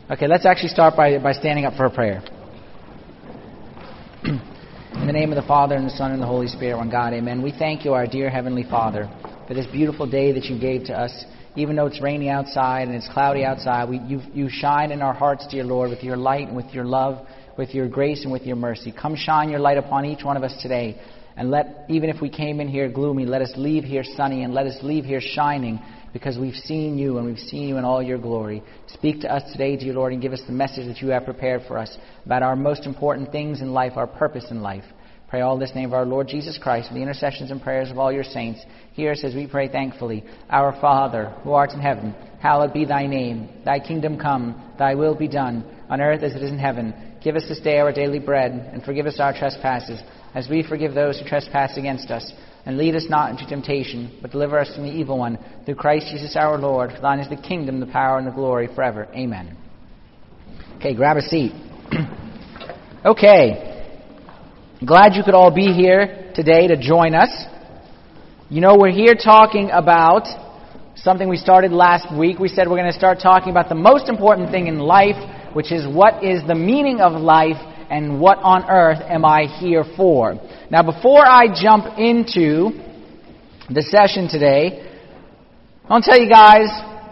Okay, let's actually start by standing up for a prayer. In the name of the Father, and the Son, and the Holy Spirit, one God, amen. We thank you, our dear Heavenly Father, for this beautiful day that you gave to us. Even though it's rainy outside and it's cloudy outside, you shine in our hearts, dear Lord, with your light and with your love, with your grace and with your mercy. Come shine your light upon each one of us today. And even if we came in here gloomy, let us leave here sunny, and let us leave here shining, because we've seen you, and we've seen you in all your glory. Speak to us today, dear Lord, and give us the message that you have prepared for us about our most important things in life, our purpose in life. Pray all this in the name of our Lord Jesus Christ, with the intercessions and prayers of all your saints. Hear us as we pray thankfully. Our Father, who art in heaven, hallowed be thy name. Thy kingdom come, thy will be done, on earth as it is in heaven. Give us this day our daily bread, and forgive us our trespasses, as we forgive those who trespass against us. And lead us not into temptation, but deliver us from the evil one. Through Christ Jesus our Lord, for thine is the kingdom, the power, and the glory forever. Amen. Okay, grab a seat. Okay. Glad you could all be here today to join us. You know, we're here talking about something we started last week. We said we're going to start talking about the most important thing in life, which is what is the meaning of life and what on earth am I here for. Now, before I jump into the session today, I'll tell you guys,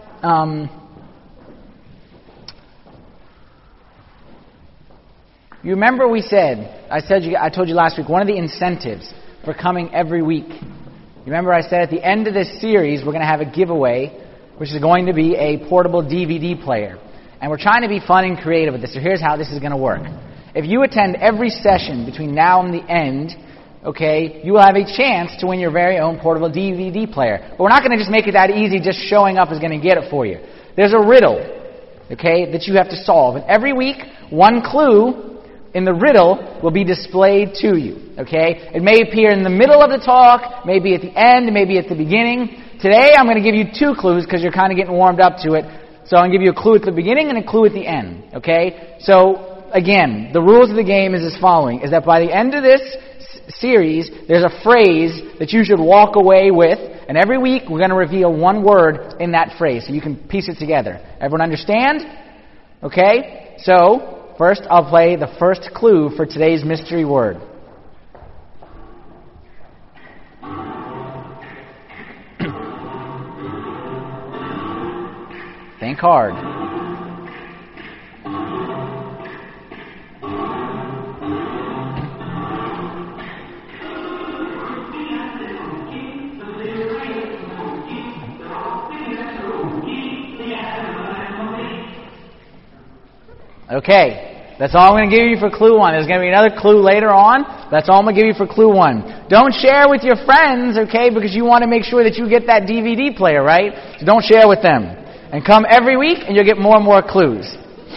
you remember I told you last week, one of the incentives for coming every week. You remember I said at the end of this series, we're going to have a giveaway, which is going to be a portable DVD player. And we're trying to be fun and creative with this, so here's how this is going to work. If you attend every session between now and the end, okay, you will have a chance to win your very own portable DVD player. But we're not going to just make it that easy, just showing up is going to get it for you. There's a riddle, okay, that you have to solve. And every week, one clue in the riddle will be displayed to you, okay? It may appear in the middle of the talk, maybe at the end, maybe at the beginning. Today, I'm going to give you 2 clues because you're kind of getting warmed up to it. So I'm going to give you a clue at the beginning and a clue at the end, okay? So, again, the rules of the game is as following, is that by the end of this series, there's a phrase that you should walk away with, and every week we're going to reveal one word in that phrase so you can piece it together. Everyone understand? Okay? So, first I'll play the first clue for today's mystery word. Think hard. Okay, that's all I'm going to give you for clue 1. There's going to be another clue later on. That's all I'm going to give you for clue 1. Don't share with your friends, okay, because you want to make sure that you get that DVD player, right? So don't share with them. And come every week, and you'll get more and more clues.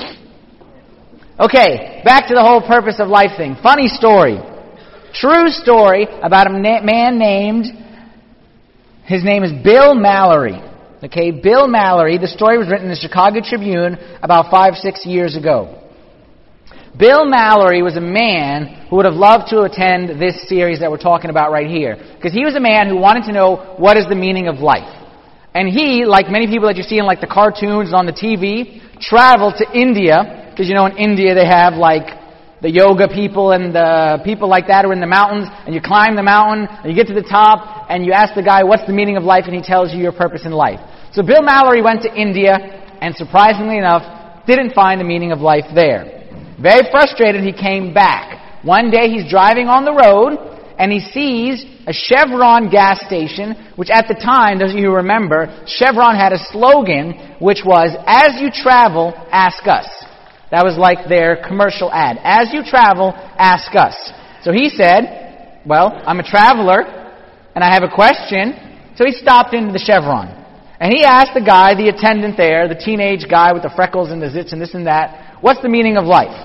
Okay, back to the whole purpose of life thing. Funny story. True story about a man named, his name is Bill Mallory. Okay, Bill Mallory. The story was written in the Chicago Tribune about 5-6 years ago. Bill Mallory was a man who would have loved to attend this series that we're talking about right here. Because he was a man who wanted to know what is the meaning of life. And he, like many people that you see in like the cartoons on the TV, traveled to India. Because you know in India they have like the yoga people and the people like that are in the mountains. And you climb the mountain, and you get to the top, and you ask the guy, what's the meaning of life? And he tells you your purpose in life. So Bill Mallory went to India, and surprisingly enough, didn't find the meaning of life there. Very frustrated, he came back. One day he's driving on the road, and he sees a Chevron gas station, which at the time, those of you who remember, Chevron had a slogan, which was, as you travel, ask us. That was like their commercial ad. As you travel, ask us. So he said, well, I'm a traveler, and I have a question. So he stopped into the Chevron. And he asked the guy, the attendant there, the teenage guy with the freckles and the zits and this and that, what's the meaning of life?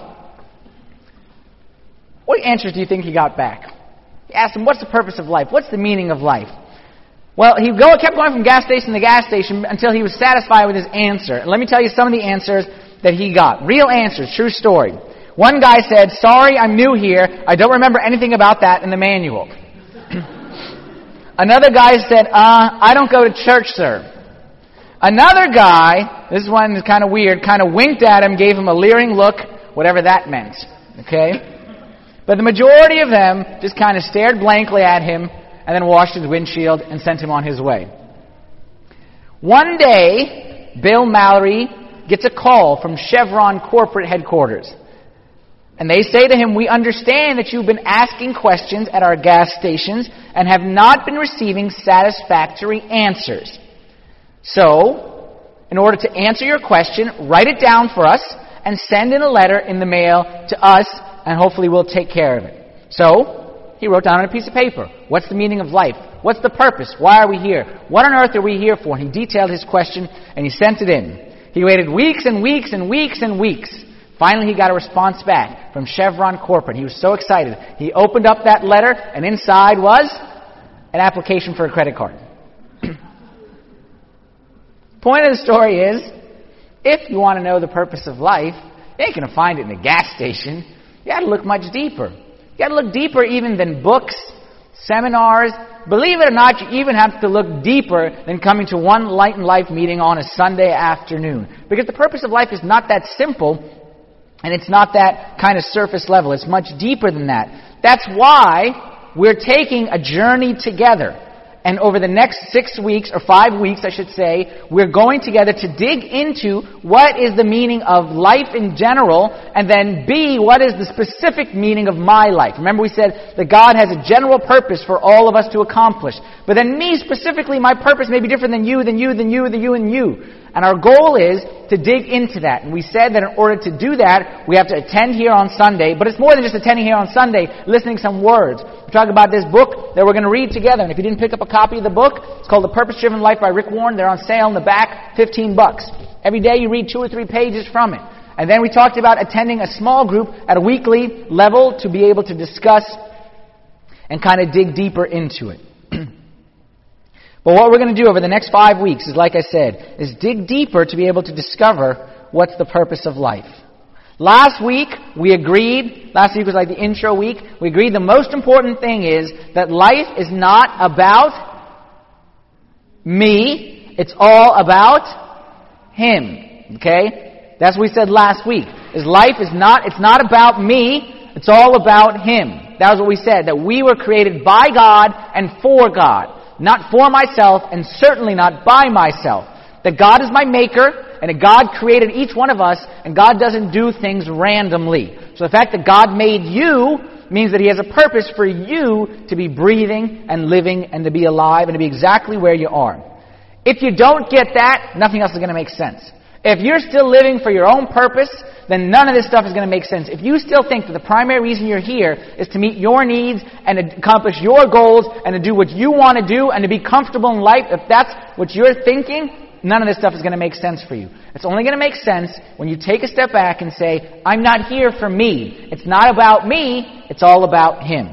What answers do you think he got back? He asked him, what's the purpose of life? What's the meaning of life? Well, he kept going from gas station to gas station until he was satisfied with his answer. And let me tell you some of the answers that he got. Real answers, true story. One guy said, sorry, I'm new here. I don't remember anything about that in the manual. Another guy said, I don't go to church, sir. Another guy, this one is kind of weird, kind of winked at him, gave him a leering look, whatever that meant. Okay? But the majority of them just kind of stared blankly at him and then washed his windshield and sent him on his way. One day, Bill Mallory gets a call from Chevron corporate headquarters. And they say to him, "We understand that you've been asking questions at our gas stations and have not been receiving satisfactory answers. So, in order to answer your question, write it down for us and send in a letter in the mail to us, and hopefully we'll take care of it." So, he wrote down on a piece of paper, what's the meaning of life? What's the purpose? Why are we here? What on earth are we here for? And he detailed his question, and he sent it in. He waited weeks and weeks and weeks and weeks. Finally, he got a response back from Chevron Corporate. He was so excited. He opened up that letter, and inside was an application for a credit card. Point of the story is, if you want to know the purpose of life, you ain't going to find it in a gas station. You got to look much deeper. You got to look deeper even than books, seminars. Believe it or not, you even have to look deeper than coming to one Light and Life meeting on a Sunday afternoon. Because the purpose of life is not that simple, and it's not that kind of surface level. It's much deeper than that. That's why we're taking a journey together. And over the next 6 weeks, or 5 weeks, I should say, we're going together to dig into what is the meaning of life in general, and then B, what is the specific meaning of my life. Remember we said that God has a general purpose for all of us to accomplish. But then me specifically, my purpose may be different than you, than you, than you, than you, and you. And our goal is to dig into that. And we said that in order to do that, we have to attend here on Sunday. But it's more than just attending here on Sunday, listening some words. We're talking about this book that we're going to read together. And if you didn't pick up a copy of the book, it's called The Purpose-Driven Life by Rick Warren. They're on sale in the back, $15. Every day you read 2 or 3 pages from it. And then we talked about attending a small group at a weekly level to be able to discuss and kind of dig deeper into it. But what we're going to do over the next 5 weeks is, like I said, is dig deeper to be able to discover what's the purpose of life. Last week was like the intro week, we agreed the most important thing is that life is not about me, it's all about Him. Okay? That's what we said last week. It's not about me, it's all about Him. That was what we said, that we were created by God and for God. Not for myself, and certainly not by myself. That God is my maker, and that God created each one of us, and God doesn't do things randomly. So the fact that God made you means that He has a purpose for you to be breathing and living and to be alive and to be exactly where you are. If you don't get that, nothing else is going to make sense. If you're still living for your own purpose, then none of this stuff is going to make sense. If you still think that the primary reason you're here is to meet your needs and to accomplish your goals and to do what you want to do and to be comfortable in life, if that's what you're thinking, none of this stuff is going to make sense for you. It's only going to make sense when you take a step back and say, I'm not here for me. It's not about me. It's all about Him.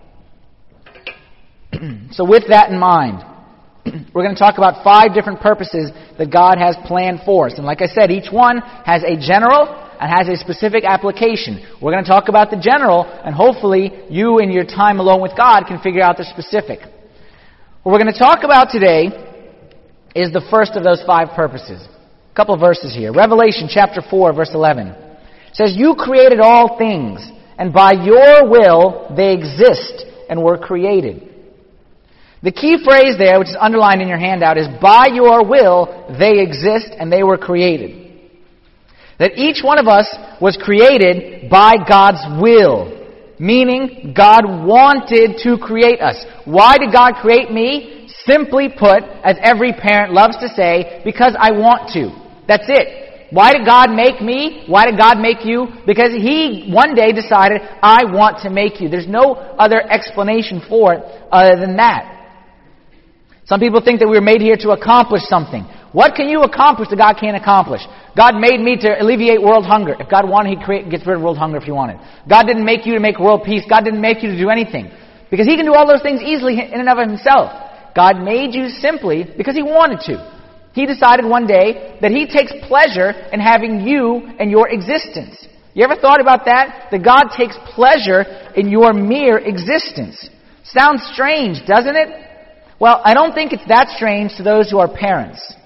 So with that in mind, we're going to talk about 5 different purposes that God has planned for us. And like I said, each one has a general and has a specific application. We're going to talk about the general, and hopefully you in your time alone with God can figure out the specific. What we're going to talk about today is the first of those 5 purposes. A couple of verses here. Revelation chapter 4, verse 11. It says, "You created all things, and by your will they exist and were created." The key phrase there, which is underlined in your handout, is by your will they exist and they were created. That each one of us was created by God's will. Meaning, God wanted to create us. Why did God create me? Simply put, as every parent loves to say, because I want to. That's it. Why did God make me? Why did God make you? Because He one day decided, I want to make you. There's no other explanation for it other than that. Some people think that we were made here to accomplish something. What can you accomplish that God can't accomplish? God made me to alleviate world hunger. If God wanted, He'd get rid of world hunger if He wanted. God didn't make you to make world peace. God didn't make you to do anything. Because He can do all those things easily in and of Himself. God made you simply because He wanted to. He decided one day that He takes pleasure in having you and your existence. You ever thought about that? That God takes pleasure in your mere existence. Sounds strange, doesn't it? Well, I don't think it's that strange to those who are parents.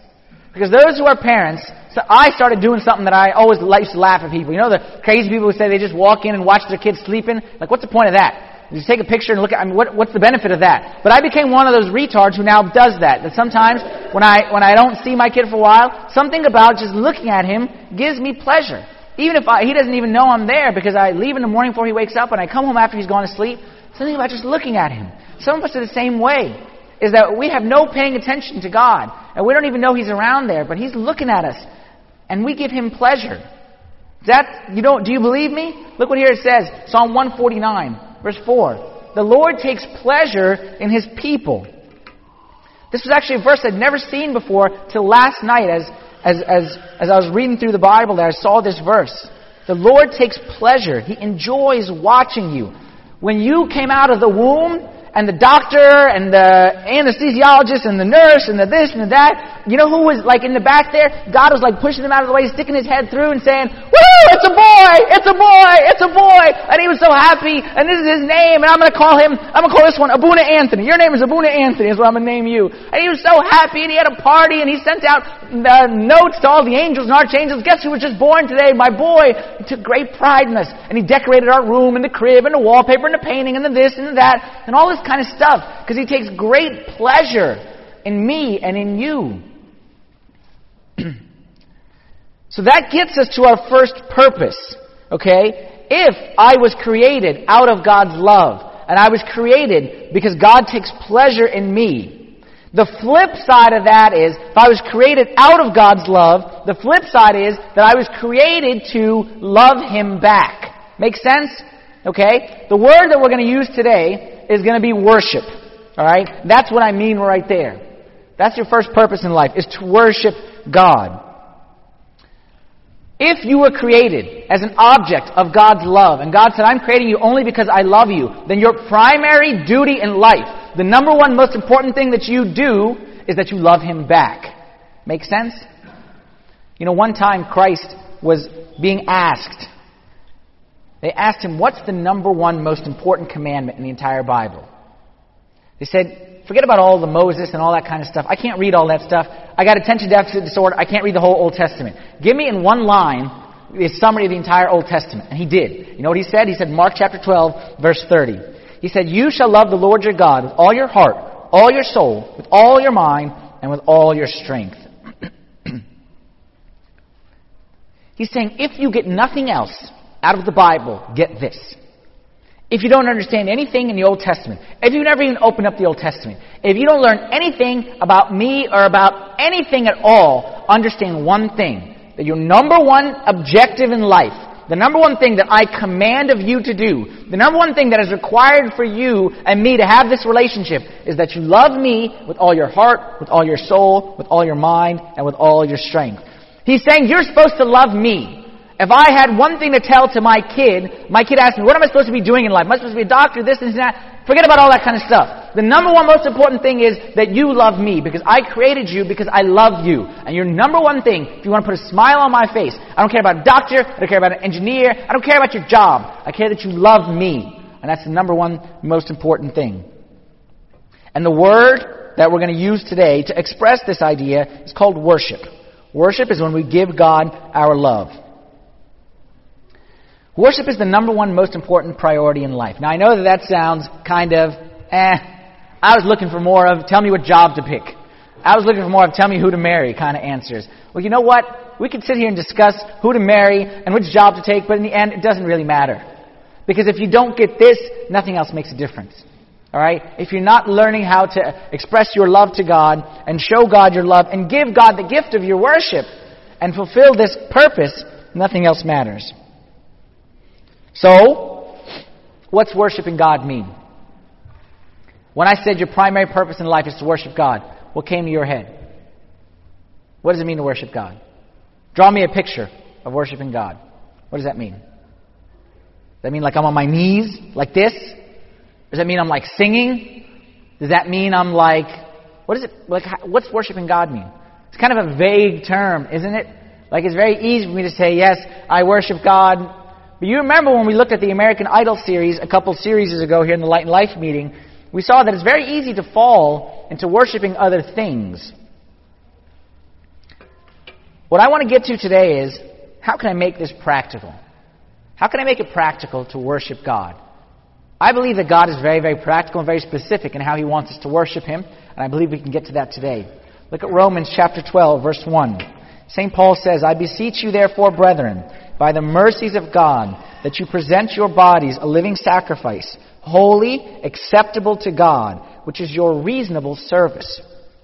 Because those who are parents, so I started doing something that I always used to laugh at people. You know the crazy people who say they just walk in and watch their kids sleeping? Like, what's the point of that? You just take a picture and look at, what's the benefit of that? But I became one of those retards who now does that. That sometimes, when I don't see my kid for a while, something about just looking at him gives me pleasure. Even if he doesn't even know I'm there, because I leave in the morning before he wakes up and I come home after he's gone to sleep. Something about just looking at him. Some of us are the same way. Is that we have no paying attention to God. And we don't even know He's around there, but He's looking at us. And we give Him pleasure. Do you believe me? Look what here it says. Psalm 149, verse 4. The Lord takes pleasure in His people. This was actually a verse I'd never seen before till last night as I was reading through the Bible there. I saw this verse. The Lord takes pleasure. He enjoys watching you. When you came out of the womb, and the doctor, and the anesthesiologist, and the nurse, and the this, and the that. You know who was like in the back there? God was like pushing him out of the way, sticking his head through and saying, "Woo! It's a boy! It's a boy! It's a boy!" And he was so happy, and this is his name, and I'm going to call this one Abuna Anthony. Your name is Abuna Anthony, is what I'm going to name you. And he was so happy, and he had a party, and he sent out notes to all the angels and archangels. Guess who was just born today? My boy. He took great pride in us. And he decorated our room, and the crib, and the wallpaper, and the painting, and the this, and the that, and all this kind of stuff. Because he takes great pleasure in me and in you. So that gets us to our first purpose. Okay? If I was created out of God's love, and I was created because God takes pleasure in me, the flip side of that is, if I was created out of God's love, the flip side is that I was created to love Him back. Make sense? Okay? The word that we're going to use today is going to be worship. Alright? That's what I mean right there. That's your first purpose in life, is to worship God. If you were created as an object of God's love, and God said, "I'm creating you only because I love you," then your primary duty in life, the number one most important thing that you do, is that you love Him back. Make sense? You know, one time Christ was being asked. They asked Him, what's the number one most important commandment in the entire Bible? They said, forget about all the Moses and all that kind of stuff. I can't read all that stuff. I got attention deficit disorder. I can't read the whole Old Testament. Give me in one line the summary of the entire Old Testament. And He did. You know what He said? He said, Mark chapter 12, verse 30. He said, "You shall love the Lord your God with all your heart, all your soul, with all your mind, and with all your strength." He's saying, if you get nothing else out of the Bible, get this. If you don't understand anything in the Old Testament, if you never even open up the Old Testament, if you don't learn anything about me or about anything at all, understand one thing, that your number one objective in life, the number one thing that I command of you to do, the number one thing that is required for you and me to have this relationship, is that you love me with all your heart, with all your soul, with all your mind, and with all your strength. He's saying you're supposed to love me. If I had one thing to tell to my kid asked me, what am I supposed to be doing in life? Am I supposed to be a doctor, this and that? Forget about all that kind of stuff. The number one most important thing is that you love me, because I created you because I love you. And your number one thing, if you want to put a smile on my face, I don't care about a doctor, I don't care about an engineer, I don't care about your job. I care that you love me. And that's the number one most important thing. And the word that we're going to use today to express this idea is called worship. Worship is when we give God our love. Worship is the number one most important priority in life. Now, I know that sounds kind of, I was looking for more of, tell me what job to pick. I was looking for more of, tell me who to marry kind of answers. Well, you know what? We could sit here and discuss who to marry and which job to take, but in the end, it doesn't really matter. Because if you don't get this, nothing else makes a difference. Alright? If you're not learning how to express your love to God and show God your love and give God the gift of your worship and fulfill this purpose, nothing else matters. So, what's worshiping God mean? When I said your primary purpose in life is to worship God, what came to your head? What does it mean to worship God? Draw me a picture of worshiping God. What does that mean? Does that mean like I'm on my knees, like this? Does that mean I'm like singing? Does that mean I'm like... what's worshiping God mean? It's kind of a vague term, isn't it? Like it's very easy for me to say, yes, I worship God. But you remember when we looked at the American Idol series a couple series ago here in the Light and Life meeting, we saw that it's very easy to fall into worshiping other things. What I want to get to today is, how can I make this practical? How can I make it practical to worship God? I believe that God is very, very practical and very specific in how He wants us to worship Him, and I believe we can get to that today. Look at Romans chapter 12, verse 1. St. Paul says, I beseech you therefore, brethren, by the mercies of God, that you present your bodies a living sacrifice, holy, acceptable to God, which is your reasonable service.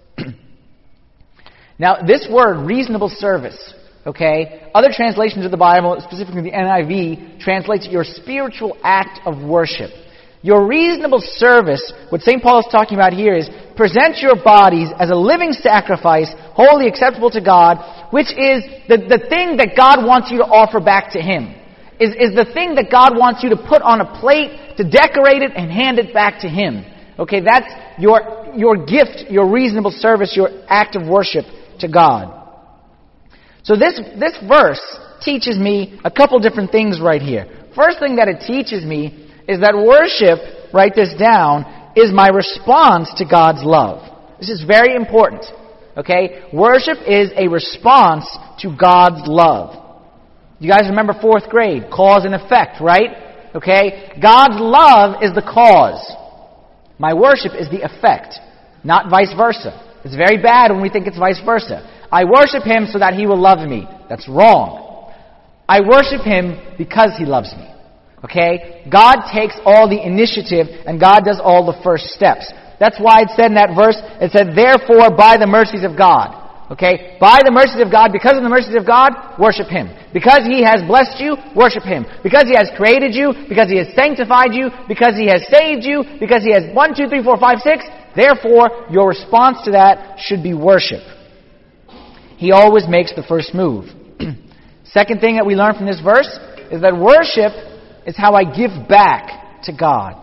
Now, this word, reasonable service, okay, other translations of the Bible, specifically the NIV, translates your spiritual act of worship. Your reasonable service, what St. Paul is talking about here is, present your bodies as a living sacrifice, wholly acceptable to God, which is the thing that God wants you to offer back to Him. Is the thing that God wants you to put on a plate, to decorate it, and hand it back to Him. Okay, that's your gift, your reasonable service, your act of worship to God. So this verse teaches me a couple different things right here. First thing that it teaches me is that worship, write this down, is my response to God's love. This is very important. Okay? Worship is a response to God's love. You guys remember 4th grade, cause and effect, right? Okay? God's love is the cause. My worship is the effect, not vice versa. It's very bad when we think it's vice versa. I worship Him so that He will love me. That's wrong. I worship Him because He loves me. Okay? God takes all the initiative and God does all the first steps. That's why it said in that verse, it said, therefore, by the mercies of God. Okay? By the mercies of God, because of the mercies of God, worship Him. Because He has blessed you, worship Him. Because He has created you, because He has sanctified you, because He has saved you, because He has 1, 2, 3, 4, 5, 6, therefore, your response to that should be worship. He always makes the first move. Second thing that we learn from this verse is that worship is how I give back to God.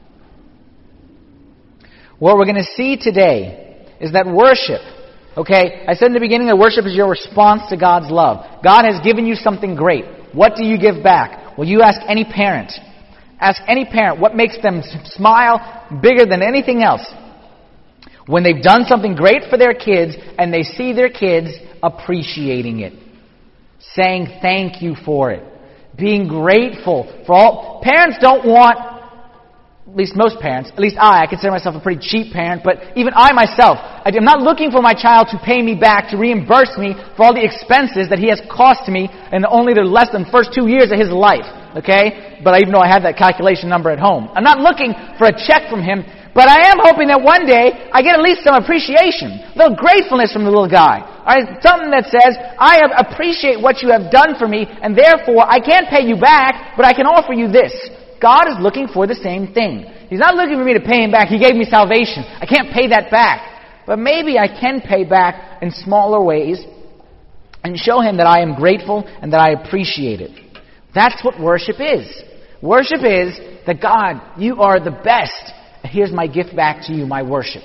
What we're going to see today is that worship, okay, I said in the beginning that worship is your response to God's love. God has given you something great. What do you give back? Well, you ask any parent. Ask any parent what makes them smile bigger than anything else. When they've done something great for their kids and they see their kids appreciating it. Saying thank you for it. Being grateful for all. Parents don't want, at least most parents, at least I consider myself a pretty cheap parent, but even I myself, I'm not looking for my child to pay me back, to reimburse me for all the expenses that he has cost me in only the less than first 2 years of his life. Okay? But even though I have that calculation number at home. I'm not looking for a check from him, but I am hoping that one day I get at least some appreciation, a little gratefulness from the little guy. All right? Something that says, I appreciate what you have done for me, and therefore I can't pay you back, but I can offer you this. God is looking for the same thing. He's not looking for me to pay Him back. He gave me salvation. I can't pay that back. But maybe I can pay back in smaller ways and show Him that I am grateful and that I appreciate it. That's what worship is. Worship is that God, you are the best. Here's my gift back to you, my worship.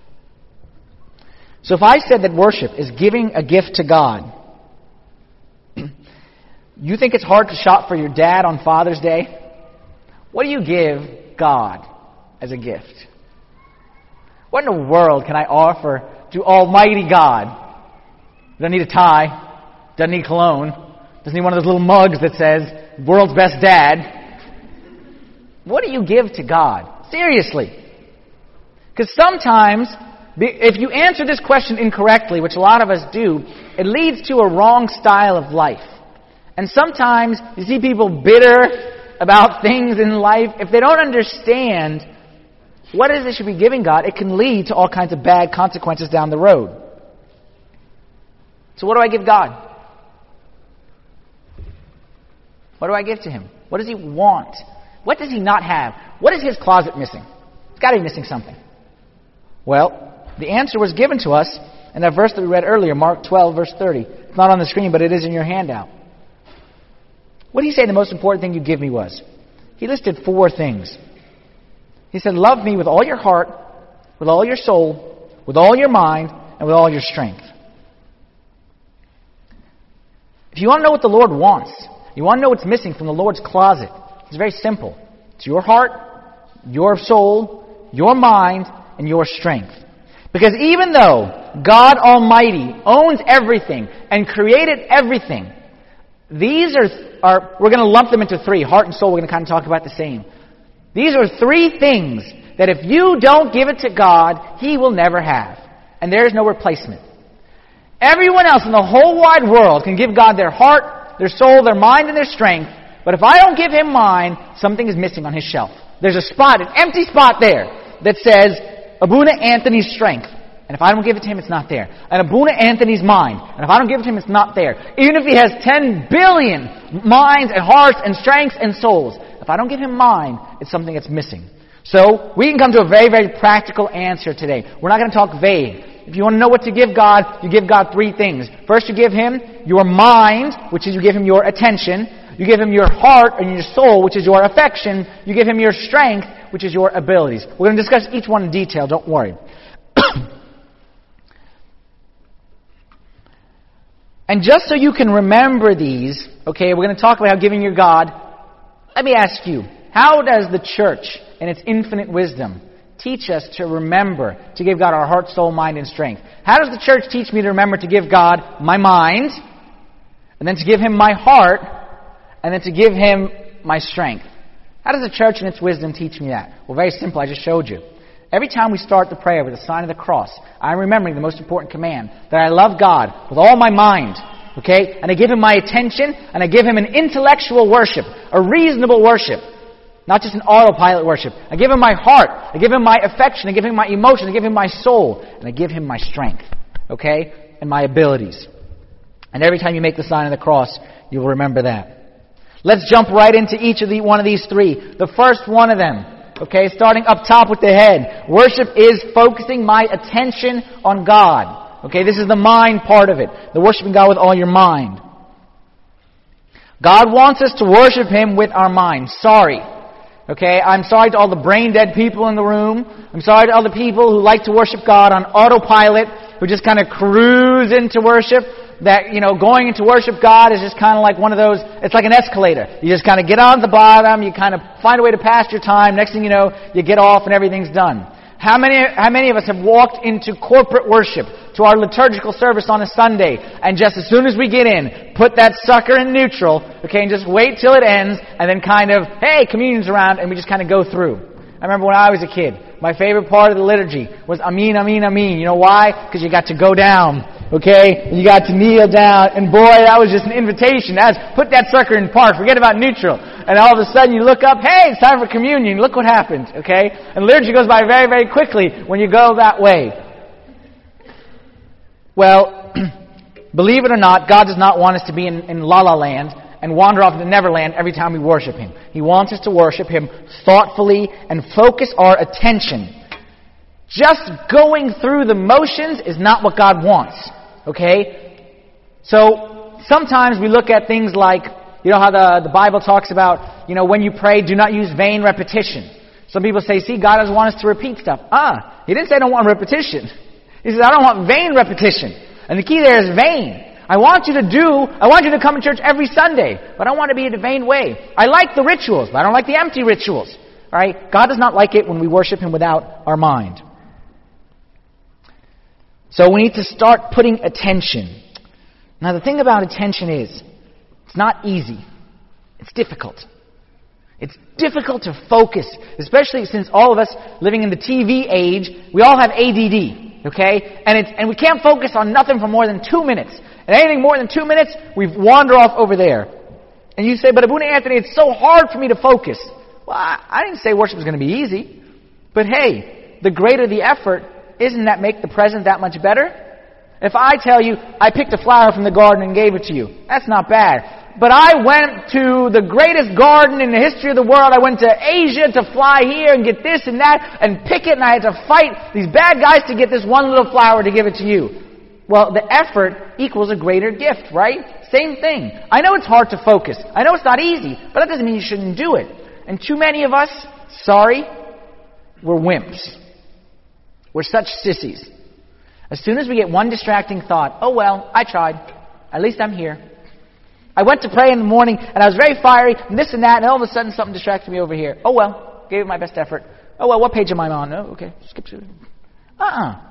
So if I said that worship is giving a gift to God, you think it's hard to shop for your dad on Father's Day? What do you give God as a gift? What in the world can I offer to Almighty God? Doesn't need a tie. Doesn't need cologne. Doesn't need one of those little mugs that says, world's best dad. What do you give to God? Seriously. Because sometimes, if you answer this question incorrectly, which a lot of us do, it leads to a wrong style of life. And sometimes you see people bitter about things in life. If they don't understand what it is they should be giving God, it can lead to all kinds of bad consequences down the road. So what do I give God? What do I give to Him? What does He want? What does He not have? What is His closet missing? It's got to be missing something. Well, the answer was given to us in that verse that we read earlier, Mark 12, verse 30. It's not on the screen, but it is in your handout. What did He say the most important thing you give me was? He listed 4 things. He said, love me with all your heart, with all your soul, with all your mind, and with all your strength. If you want to know what the Lord wants, you want to know what's missing from the Lord's closet, it's very simple. It's your heart, your soul, your mind, and your strength. Because even though God Almighty owns everything and created everything, these are we're going to lump them into three. Heart and soul, we're going to kind of talk about the same. These are three things that if you don't give it to God, He will never have. And there is no replacement. Everyone else in the whole wide world can give God their heart, their soul, their mind, and their strength. But if I don't give Him mine, something is missing on His shelf. There's a spot, an empty spot there that says Abuna Anthony's strength. And if I don't give it to him, it's not there. And Abuna Anthony's mind. And if I don't give it to him, it's not there. Even if he has 10 billion minds and hearts and strengths and souls, if I don't give him mine, it's something that's missing. So, we can come to a very, very practical answer today. We're not going to talk vague. If you want to know what to give God, you give God three things. First, you give Him your mind, which is you give Him your attention. You give Him your heart and your soul, which is your affection. You give Him your strength, which is your abilities. We're going to discuss each one in detail, don't worry. And just so you can remember these, okay, we're going to talk about how giving your God. Let me ask you, how does the church, in its infinite wisdom, teach us to remember to give God our heart, soul, mind, and strength? How does the church teach me to remember to give God my mind, and then to give Him my heart, and then to give Him my strength? How does the church in its wisdom teach me that? Well, very simple. I just showed you. Every time we start the prayer with the sign of the cross, I'm remembering the most important command, that I love God with all my mind, okay? And I give Him my attention, and I give Him an intellectual worship, a reasonable worship, not just an autopilot worship. I give Him my heart, I give Him my affection, I give Him my emotion, I give Him my soul, and I give Him my strength, okay? And my abilities. And every time you make the sign of the cross, you will remember that. Let's jump right into each of one of these three. The first one of them, okay, starting up top with the head. Worship is focusing my attention on God. Okay, this is the mind part of it. The worshiping God with all your mind. God wants us to worship Him with our mind. Sorry. Okay, I'm sorry to all the brain-dead people in the room. I'm sorry to all the people who like to worship God on autopilot, who just kind of cruise into worship. That, going into worship God is just kind of like one of those, it's like an escalator. You just kind of get on at the bottom, you kind of find a way to pass your time, next thing you know, you get off and everything's done. How many of us have walked into corporate worship, to our liturgical service on a Sunday, and just as soon as we get in, put that sucker in neutral, okay, and just wait till it ends, and then kind of, hey, communion's around, and we just kind of go through. I remember when I was a kid, my favorite part of the liturgy was Amin, Amin, Amin. You know why? Because you got to go down, okay? You got to kneel down, and boy, that was just an invitation. That's put that sucker in park, forget about neutral. And all of a sudden you look up, hey, it's time for communion. Look what happened, okay? And liturgy goes by very, very quickly when you go that way. Well, believe it or not, God does not want us to be in La La Land and wander off into Neverland every time we worship Him. He wants us to worship Him thoughtfully and focus our attention. Just going through the motions is not what God wants. Okay? So, sometimes we look at things like, how the Bible talks about, when you pray, do not use vain repetition. Some people say, see, God doesn't want us to repeat stuff. He didn't say I don't want repetition. He says, I don't want vain repetition. And the key there is vain. I want you to come to church every Sunday, but I want to be in a vain way. I like the rituals, but I don't like the empty rituals. All right? God does not like it when we worship Him without our mind. So we need to start putting attention. Now the thing about attention is, it's not easy. It's difficult. It's difficult to focus, especially since all of us living in the TV age, we all have ADD, okay? And we can't focus on nothing for more than 2 minutes. And anything more than 2 minutes, we wander off over there. And you say, but Abuna Anthony, it's so hard for me to focus. Well, I didn't say worship is going to be easy. But hey, the greater the effort, isn't that make the present that much better? If I tell you, I picked a flower from the garden and gave it to you, that's not bad. But I went to the greatest garden in the history of the world. I went to Asia to fly here and get this and that and pick it, and I had to fight these bad guys to get this one little flower to give it to you. Well, the effort equals a greater gift, right? Same thing. I know it's hard to focus. I know it's not easy, but that doesn't mean you shouldn't do it. And too many of us, sorry, we're wimps. We're such sissies. As soon as we get one distracting thought, oh well, I tried. At least I'm here. I went to pray in the morning, and I was very fiery, and this and that, and all of a sudden something distracted me over here. Oh well, gave it my best effort. Oh well, what page am I on? Oh, okay, skip to it.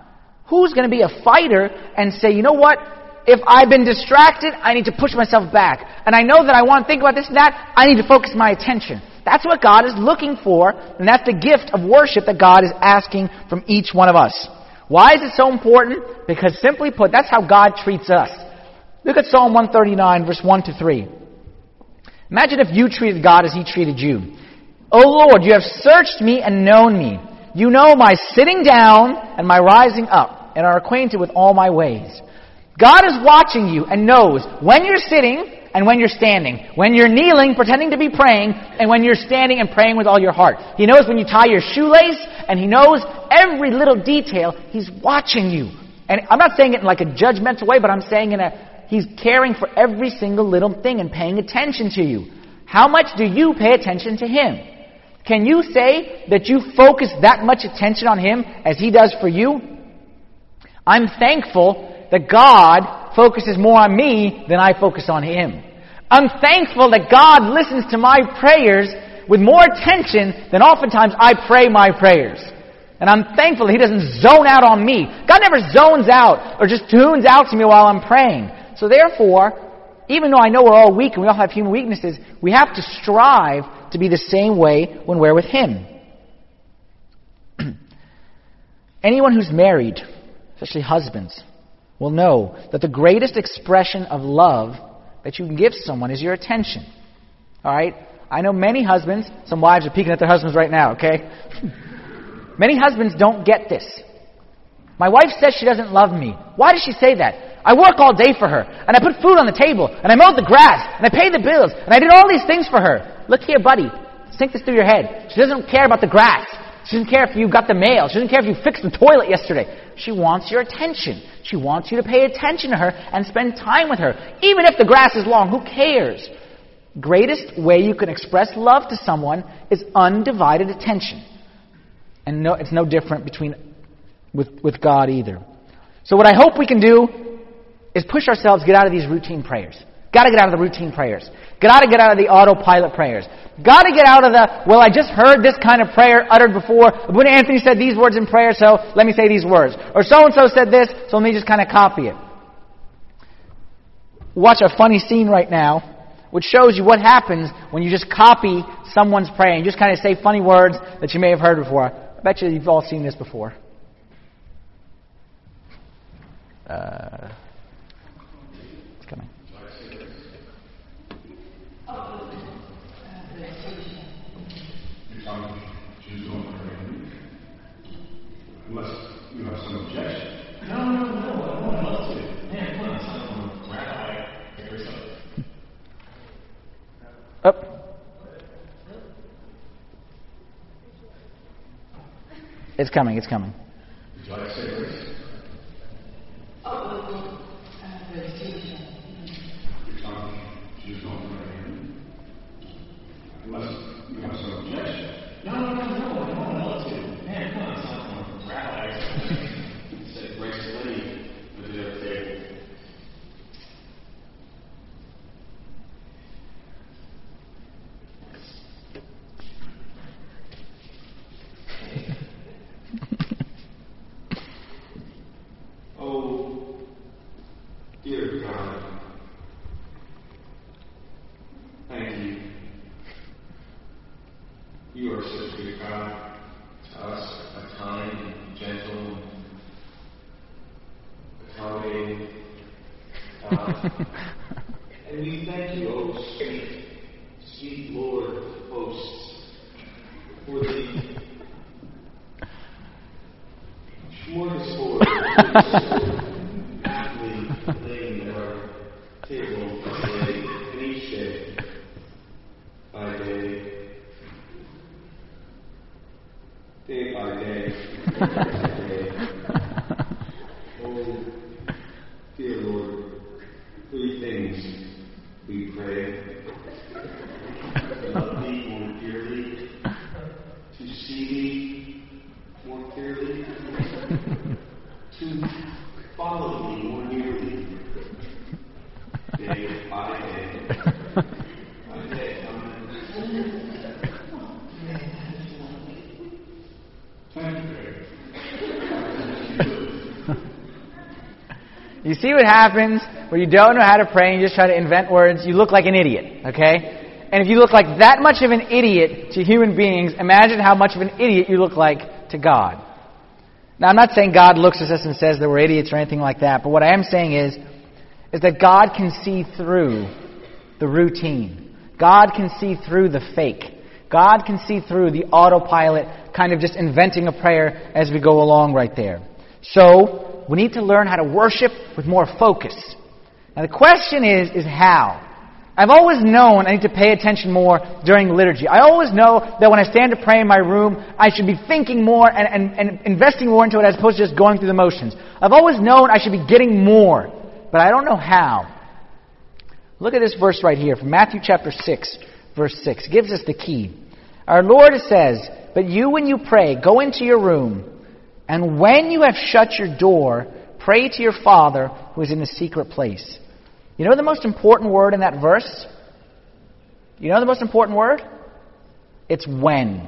Who's going to be a fighter and say, you know what? If I've been distracted, I need to push myself back. And I know that I want to think about this and that, I need to focus my attention. That's what God is looking for, and that's the gift of worship that God is asking from each one of us. Why is it so important? Because simply put, that's how God treats us. Look at Psalm 139, verse 1 to 3. Imagine if you treated God as He treated you. O Lord, you have searched me and known me. You know my sitting down and my rising up, and are acquainted with all my ways. God is watching you and knows when you're sitting and when you're standing. When you're kneeling, pretending to be praying, and when you're standing and praying with all your heart. He knows when you tie your shoelace, and He knows every little detail. He's watching you. And I'm not saying it in like a judgmental way, but I'm saying He's caring for every single little thing and paying attention to you. How much do you pay attention to Him? Can you say that you focus that much attention on Him as He does for you? I'm thankful that God focuses more on me than I focus on Him. I'm thankful that God listens to my prayers with more attention than oftentimes I pray my prayers. And I'm thankful that He doesn't zone out on me. God never zones out or just tunes out to me while I'm praying. So therefore, even though I know we're all weak and we all have human weaknesses, we have to strive to be the same way when we're with Him. Anyone who's married, especially husbands, will know that the greatest expression of love that you can give someone is your attention. All right? I know many husbands, some wives are peeking at their husbands right now, okay? Many husbands don't get this. My wife says she doesn't love me. Why does she say that? I work all day for her, and I put food on the table, and I mowed the grass, and I paid the bills, and I did all these things for her. Look here, buddy. Sink this through your head. She doesn't care about the grass. She doesn't care if you got the mail. She doesn't care if you fixed the toilet yesterday. She wants your attention. She wants you to pay attention to her and spend time with her. Even if the grass is long, who cares? Greatest way you can express love to someone is undivided attention. And no, it's no different with God either. So what I hope we can do is push ourselves, get out of these routine prayers. Got to get out of the routine prayers. Got to get out of the autopilot prayers. Got to get out of the, well, I just heard this kind of prayer uttered before. When Anthony said these words in prayer, so let me say these words. Or so-and-so said this, so let me just kind of copy it. Watch a funny scene right now, which shows you what happens when you just copy someone's prayer and you just kind of say funny words that you may have heard before. I bet you've all seen this before. It's coming. Unless you have some objection. No, I want to. Man, come on, some rabbi or something. Up. It's coming. Would you like to say grace? Your tongue, choose one from right hand. Unless you have some objection. No, I don't want to. Man, come on, some rabbi. Say grace to Lenny with the other table. Oh, dear God, thank you. You are such a good God to us, a kind, gentle, accommodating God. And we thank you, oh sweet, sweet Lord of hosts, for the smorgasbord aptly laying at our table today, and each day by day by day. Oh, dear Lord, three things we pray: to love Thee more dearly, to see Thee more clearly, to follow Thee more nearly, day by day. By day. Amen. Thank you. You see what happens when you don't know how to pray and you just try to invent words? You look like an idiot, okay? And if you look like that much of an idiot to human beings, imagine how much of an idiot you look like to God. Now, I'm not saying God looks at us and says that we're idiots or anything like that, but what I am saying is that God can see through the routine. God can see through the fake. God can see through the autopilot, kind of just inventing a prayer as we go along right there. So, we need to learn how to worship with more focus. Now, the question is how? I've always known I need to pay attention more during liturgy. I always know that when I stand to pray in my room, I should be thinking more and investing more into it as opposed to just going through the motions. I've always known I should be getting more, but I don't know how. Look at this verse right here from Matthew chapter 6, verse 6. It gives us the key. Our Lord says, "But you, when you pray, go into your room, and when you have shut your door, pray to your Father who is in the secret place." You know the most important word in that verse? You know the most important word? It's when.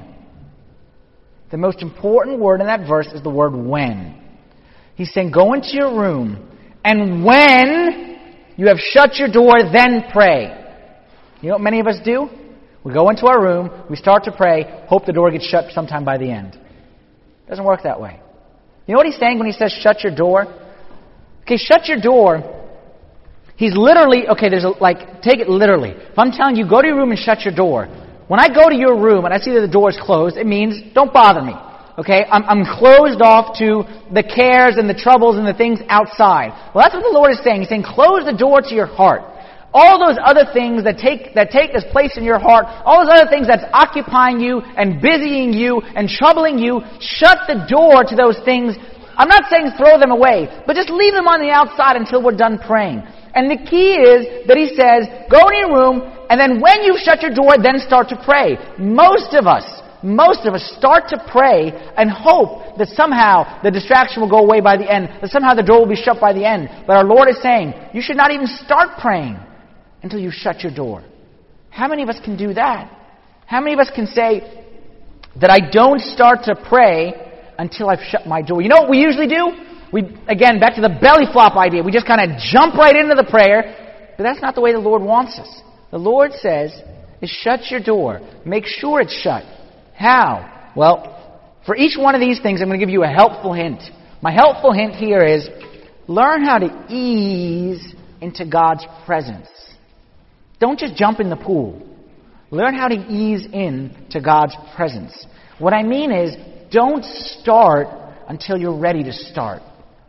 The most important word in that verse is the word when. He's saying, go into your room, and when you have shut your door, then pray. You know what many of us do? We go into our room, we start to pray, hope the door gets shut sometime by the end. It doesn't work that way. You know what he's saying when he says shut your door? Okay, shut your door. He's literally, take it literally. If I'm telling you, go to your room and shut your door. When I go to your room and I see that the door is closed, it means don't bother me. Okay? I'm closed off to the cares and the troubles and the things outside. Well, that's what the Lord is saying. He's saying close the door to your heart. All those other things that take this place in your heart, all those other things that's occupying you and busying you and troubling you, shut the door to those things. I'm not saying throw them away, but just leave them on the outside until we're done praying. And the key is that he says, go in your room, and then when you've shut your door, then start to pray. Most of us start to pray and hope that somehow the distraction will go away by the end, that somehow the door will be shut by the end. But our Lord is saying, you should not even start praying until you shut your door. How many of us can do that? How many of us can say that I don't start to pray until I've shut my door? You know what we usually do? Again, back to the belly flop idea. We just kind of jump right into the prayer. But that's not the way the Lord wants us. The Lord says, is shut your door. Make sure it's shut. How? Well, for each one of these things, I'm going to give you a helpful hint. My helpful hint here is, learn how to ease into God's presence. Don't just jump in the pool. Learn how to ease into God's presence. What I mean is, don't start until you're ready to start.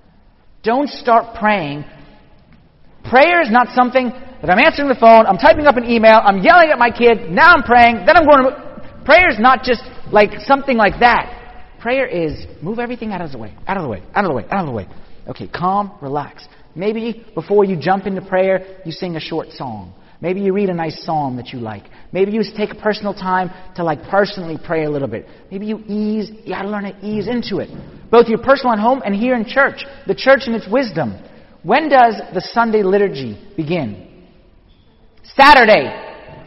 Don't start praying. Prayer is not something that I'm answering the phone, I'm typing up an email, I'm yelling at my kid, now I'm praying, then I'm going to... Prayer is not just like something like that. Prayer is move everything out of the way, out of the way, out of the way, out of the way. Okay, calm, relax. Maybe before you jump into prayer, you sing a short song. Maybe you read a nice psalm that you like. Maybe you take a personal time to personally pray a little bit. Maybe you got to learn to ease into it. Both your personal at home and here in church. The church in its wisdom. When does the Sunday liturgy begin? Saturday.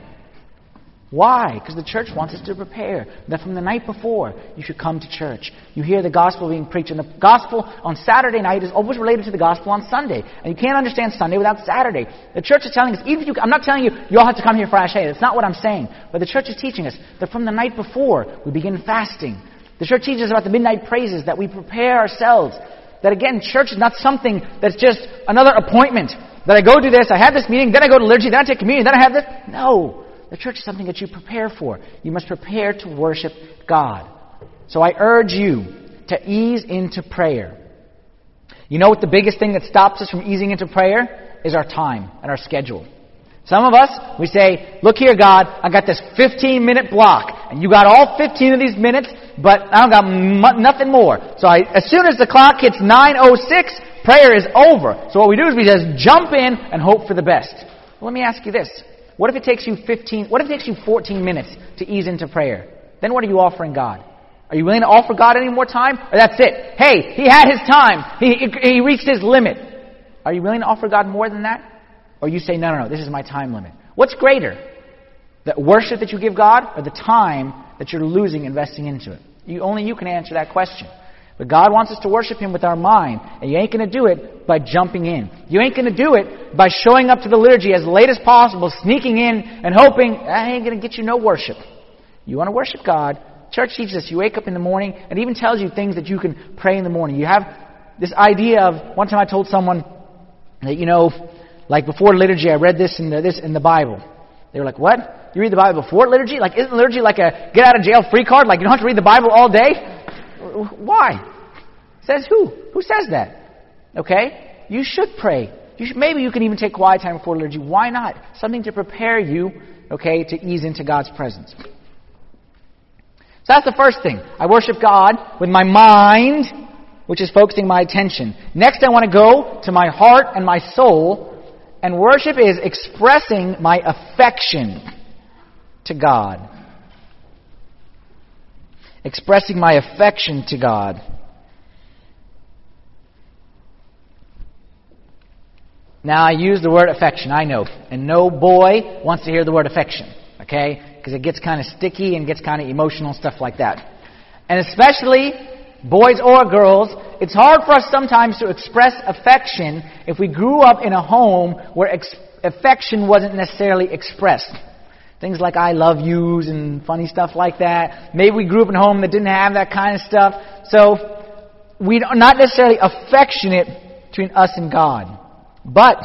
Why? Because the church wants us to prepare. That from the night before, you should come to church. You hear the gospel being preached. And the gospel on Saturday night is always related to the gospel on Sunday. And you can't understand Sunday without Saturday. The church is telling us, even if I'm not telling you all have to come here for Ash. That's not what I'm saying. But the church is teaching us that from the night before, we begin fasting. The church teaches us about the midnight praises, that we prepare ourselves. That again, church is not something that's just another appointment. That I go do this, I have this meeting, then I go to liturgy, then I take communion, then I have this. No. The church is something that you prepare for. You must prepare to worship God. So I urge you to ease into prayer. You know what the biggest thing that stops us from easing into prayer is our time and our schedule. Some of us, we say, look here, God, I got this 15-minute block. And you got all 15 of these minutes, but I don't got nothing more. So as soon as the clock hits 9:06, prayer is over. So what we do is we just jump in and hope for the best. Well, let me ask you this. What if it takes you 14 minutes to ease into prayer? Then what are you offering God? Are you willing to offer God any more time? Or that's it? Hey, he had his time. He reached his limit. Are you willing to offer God more than that? Or you say, no, this is my time limit. What's greater? The worship that you give God or the time that you're losing investing into it? Only you can answer that question. But God wants us to worship Him with our mind. And you ain't going to do it by jumping in. You ain't going to do it by showing up to the liturgy as late as possible, sneaking in and hoping, that ain't going to get you no worship. You want to worship God. Church teaches us, you wake up in the morning and even tells you things that you can pray in the morning. You have this idea of, one time I told someone that, like before liturgy, I read this in the Bible. They were like, what? You read the Bible before liturgy? Like, isn't liturgy like a get out of jail free card? Like, you don't have to read the Bible all day? Why? Says who? Who says that? Okay? You should pray. Maybe you can even take quiet time before liturgy. Why not? Something to prepare you, okay, to ease into God's presence. So that's the first thing. I worship God with my mind, which is focusing my attention. Next, I want to go to my heart and my soul, and worship is expressing my affection to God. Expressing my affection to God. Now, I use the word affection, I know. And no boy wants to hear the word affection, okay? Because it gets kind of sticky and gets kind of emotional, stuff like that. And especially boys or girls, it's hard for us sometimes to express affection if we grew up in a home where affection wasn't necessarily expressed. Things like I love yous and funny stuff like that. Maybe we grew up in a home that didn't have that kind of stuff. So, we're not necessarily affectionate between us and God. But,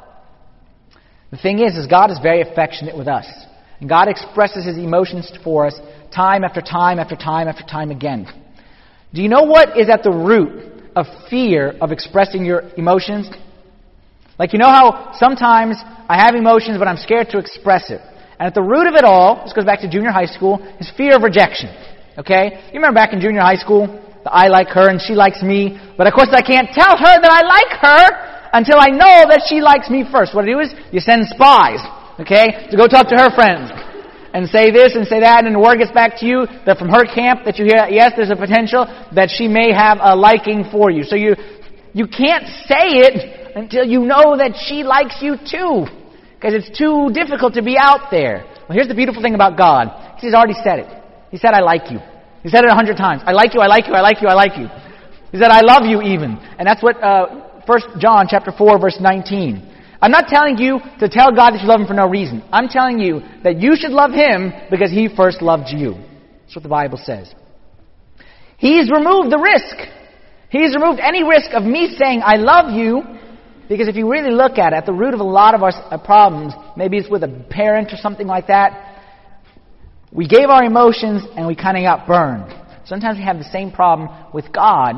the thing is God is very affectionate with us. And God expresses His emotions for us time after time after time after time again. Do you know what is at the root of fear of expressing your emotions? Like, you know how sometimes I have emotions but I'm scared to express it. And at the root of it all, this goes back to junior high school, is fear of rejection. Okay? You remember back in junior high school, I like her and she likes me, but of course I can't tell her that I like her until I know that she likes me first. What I do is, you send spies, okay, to go talk to her friends and say this and say that, and the word gets back to you that from her camp that you hear, yes, there's a potential that she may have a liking for you. So you can't say it until you know that she likes you too. Because it's too difficult to be out there. Well, here's the beautiful thing about God. He's already said it. He said, I like you. He said it 100 times. I like you, I like you, I like you, I like you. He said, I love you even. And that's what 1 John chapter 4, verse 19. I'm not telling you to tell God that you love Him for no reason. I'm telling you that you should love Him because He first loved you. That's what the Bible says. He's removed the risk. He's removed any risk of me saying, I love you. Because if you really look at it, at the root of a lot of our problems, maybe it's with a parent or something like that, we gave our emotions and we kind of got burned. Sometimes we have the same problem with God,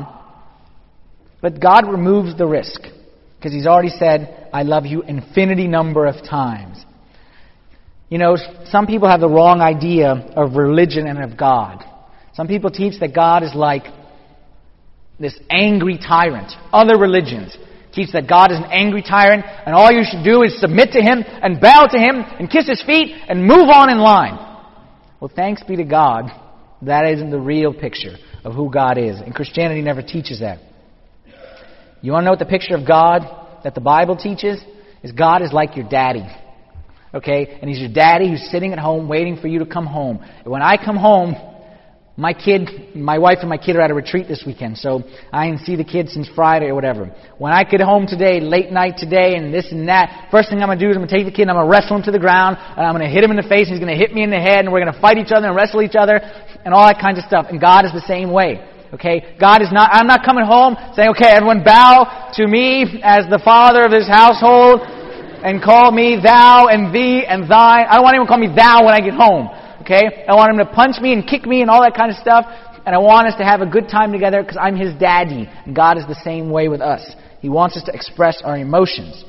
but God removes the risk. Because He's already said, I love you infinity number of times. You know, some people have the wrong idea of religion and of God. Some people teach that God is like this angry tyrant. Other religions teach that God is an angry tyrant, and all you should do is submit to Him and bow to Him and kiss His feet and move on in line. Well, thanks be to God, that isn't the real picture of who God is. And Christianity never teaches that. You want to know what the picture of God that the Bible teaches? Is God is like your daddy. Okay? And He's your daddy who's sitting at home waiting for you to come home. And when I come home, my wife and my kid are at a retreat this weekend, so I didn't see the kids since Friday or whatever. When I get home today, late night today, and this and that, first thing I'm going to do is I'm going to take the kid and I'm going to wrestle him to the ground, and I'm going to hit him in the face, and he's going to hit me in the head, and we're going to fight each other and wrestle each other, and all that kind of stuff. And God is the same way. Okay? I'm not coming home saying, okay, everyone bow to me as the father of this household, and call me thou and thee and thine. I don't want anyone to call me thou when I get home. Okay? I want Him to punch me and kick me and all that kind of stuff. And I want us to have a good time together because I'm His daddy. And God is the same way with us. He wants us to express our emotions.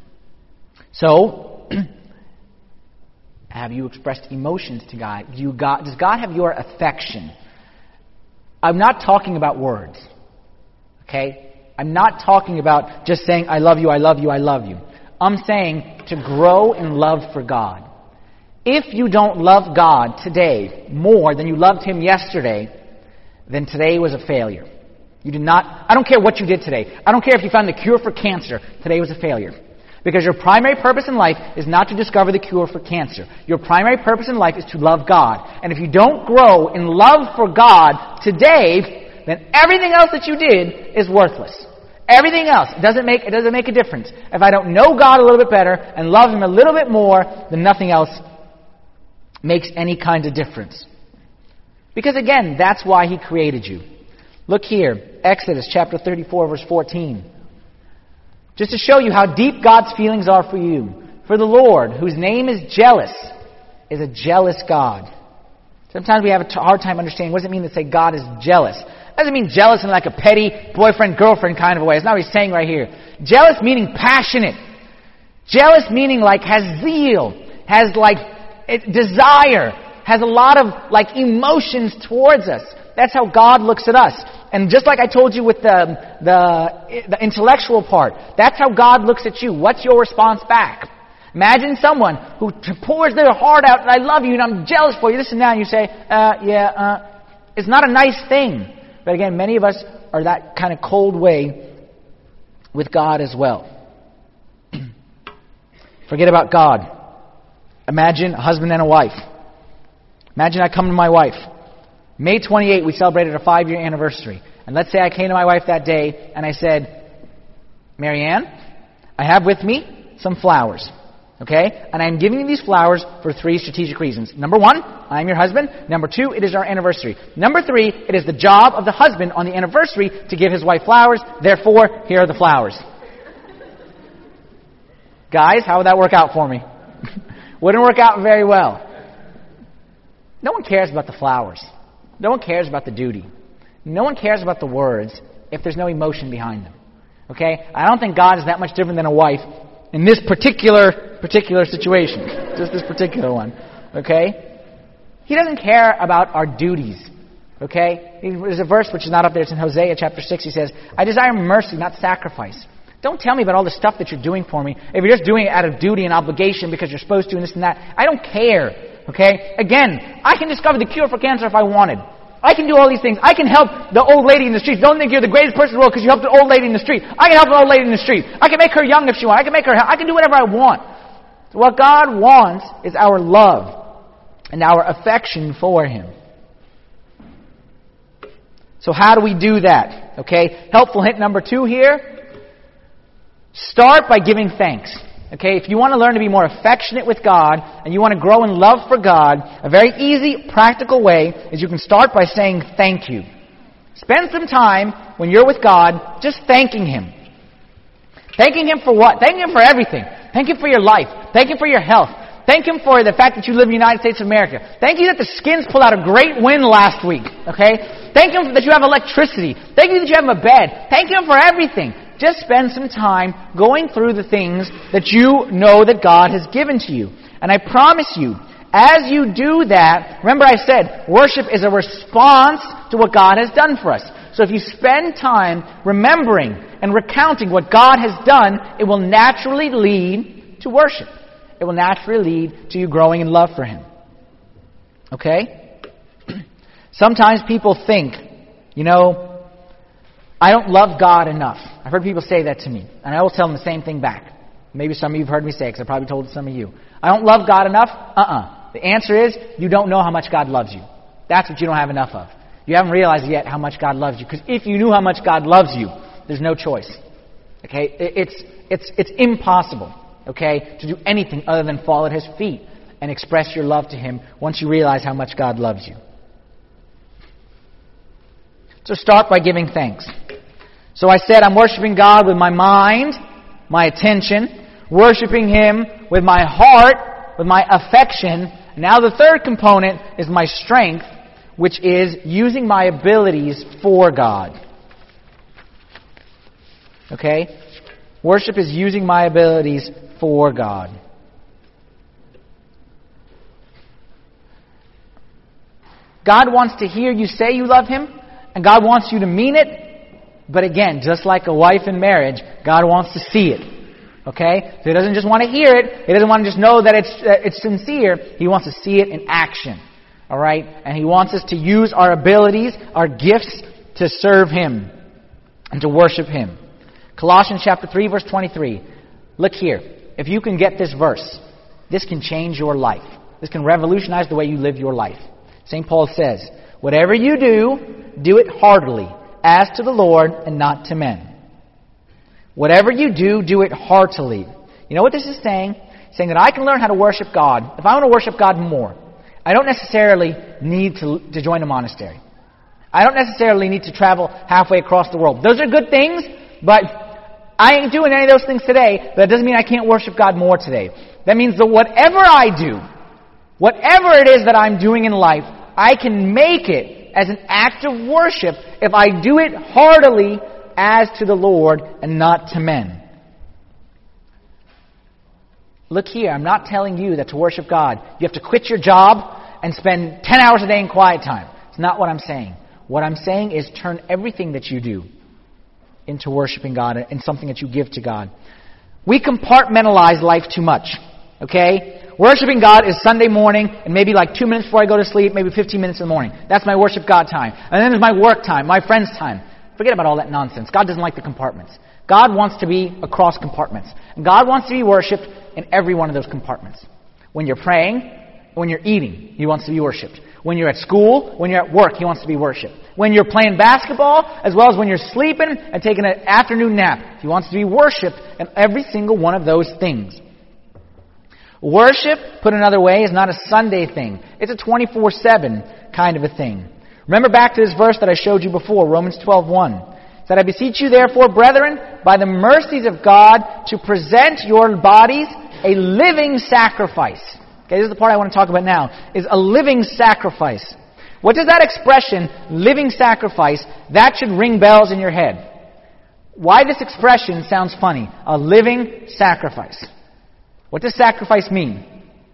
So, have you expressed emotions to God? Does God have your affection? I'm not talking about words. Okay? I'm not talking about just saying, I love you, I love you, I love you. I'm saying to grow in love for God. If you don't love God today more than you loved Him yesterday, then today was a failure. You did not. I don't care what you did today. I don't care if you found the cure for cancer. Today was a failure. Because your primary purpose in life is not to discover the cure for cancer. Your primary purpose in life is to love God. And if you don't grow in love for God today, then everything else that you did is worthless. Everything else, it doesn't make a difference. If I don't know God a little bit better and love Him a little bit more, then nothing else makes any kind of difference. Because again, that's why He created you. Look here, Exodus chapter 34, verse 14. Just to show you how deep God's feelings are for you. For the Lord, whose name is jealous, is a jealous God. Sometimes we have a hard time understanding what does it mean to say God is jealous. It doesn't mean jealous in like a petty boyfriend-girlfriend kind of a way. It's not what he's saying right here. Jealous meaning passionate. Jealous meaning like has zeal, has like desire, has a lot of like emotions towards us. That's how God looks at us. And just like I told you with the intellectual part, that's how God looks at you. What's your response back? Imagine someone who pours their heart out, and I love you, and I'm jealous for you, this and that, and you say, it's not a nice thing. But again, many of us are that kind of cold way with God as well. Forget about God. Imagine a husband and a wife. Imagine I come to my wife. May 28, we celebrated a 5-year anniversary. And let's say I came to my wife that day and I said, Marianne, I have with me some flowers. Okay? And I'm giving you these flowers for 3 strategic reasons. Number 1, I'm your husband. Number 2, it is our anniversary. Number 3, it is the job of the husband on the anniversary to give his wife flowers. Therefore, here are the flowers. Guys, how would that work out for me? Wouldn't work out very well. No one cares about the flowers. No one cares about the duty. No one cares about the words if there's no emotion behind them. Okay? I don't think God is that much different than a wife in this particular situation. Just this particular one. Okay? He doesn't care about our duties. Okay? There's a verse which is not up there. It's in Hosea chapter 6. He says, I desire mercy, not sacrifice. Don't tell me about all the stuff that you're doing for me. If you're just doing it out of duty and obligation because you're supposed to and this and that, I don't care. Okay? Again, I can discover the cure for cancer if I wanted. I can do all these things. I can help the old lady in the street. Don't think you're the greatest person in the world because you helped the old lady in the street. I can help an old lady in the street. I can make her young if she wants. I can do whatever I want. So what God wants is our love and our affection for Him. So how do we do that? Okay? Helpful hint number 2 here. Start by giving thanks. Okay, if you want to learn to be more affectionate with God and you want to grow in love for God, a very easy, practical way is you can start by saying thank you. Spend some time when you're with God just thanking Him. Thanking Him for what? Thanking Him for everything. Thank Him for your life. Thank Him for your health. Thank Him for the fact that you live in the United States of America. Thank you that the Skins pulled out a great win last week. Okay? Thank Him that you have electricity. Thank you that you have a bed. Thank Him for everything. Just spend some time going through the things that you know that God has given to you. And I promise you, as you do that, remember I said, worship is a response to what God has done for us. So if you spend time remembering and recounting what God has done, it will naturally lead to worship. It will naturally lead to you growing in love for Him. Okay? Sometimes people think, I don't love God enough. I've heard people say that to me. And I will tell them the same thing back. Maybe some of you have heard me say it, because I probably told some of you. I don't love God enough? The answer is, you don't know how much God loves you. That's what you don't have enough of. You haven't realized yet how much God loves you. Because if you knew how much God loves you, there's no choice. Okay? It's impossible, okay, to do anything other than fall at His feet and express your love to Him once you realize how much God loves you. So start by giving thanks. So I said I'm worshiping God with my mind, my attention, worshiping Him with my heart, with my affection. Now the third component is my strength, which is using my abilities for God. Okay? Worship is using my abilities for God. God wants to hear you say you love Him, and God wants you to mean it. But again, just like a wife in marriage, God wants to see it. Okay? So He doesn't just want to hear it. He doesn't want to just know that it's sincere. He wants to see it in action. All right? And He wants us to use our abilities, our gifts, to serve Him and to worship Him. Colossians chapter 3, verse 23. Look here. If you can get this verse, this can change your life. This can revolutionize the way you live your life. St. Paul says, whatever you do, do it heartily, as to the Lord and not to men. Whatever you do, do it heartily. You know what this is saying? It's saying that I can learn how to worship God. If I want to worship God more, I don't necessarily need to join a monastery. I don't necessarily need to travel halfway across the world. Those are good things, but I ain't doing any of those things today. But that doesn't mean I can't worship God more today. That means that whatever I do, whatever it is that I'm doing in life, I can make it as an act of worship if I do it heartily as to the Lord and not to men. Look here, I'm not telling you that to worship God, you have to quit your job and spend 10 hours a day in quiet time. It's not what I'm saying. What I'm saying is turn everything that you do into worshiping God and something that you give to God. We compartmentalize life too much, okay? Worshiping God is Sunday morning and maybe like 2 minutes before I go to sleep, maybe 15 minutes in the morning. That's my worship God time. And then there's my work time, my friend's time. Forget about all that nonsense. God doesn't like the compartments. God wants to be across compartments. And God wants to be worshipped in every one of those compartments. When you're praying, when you're eating, He wants to be worshipped. When you're at school, when you're at work, He wants to be worshipped. When you're playing basketball, as well as when you're sleeping and taking an afternoon nap, He wants to be worshipped in every single one of those things. Worship, put another way, is not a Sunday thing. It's a 24/7 kind of a thing. Remember back to this verse that I showed you before, Romans 12:1. It said, I beseech you therefore, brethren, by the mercies of God, to present your bodies a living sacrifice. Okay, this is the part I want to talk about now, is a living sacrifice. What does that expression, living sacrifice, that should ring bells in your head? Why this expression sounds funny? A living sacrifice. What does sacrifice mean?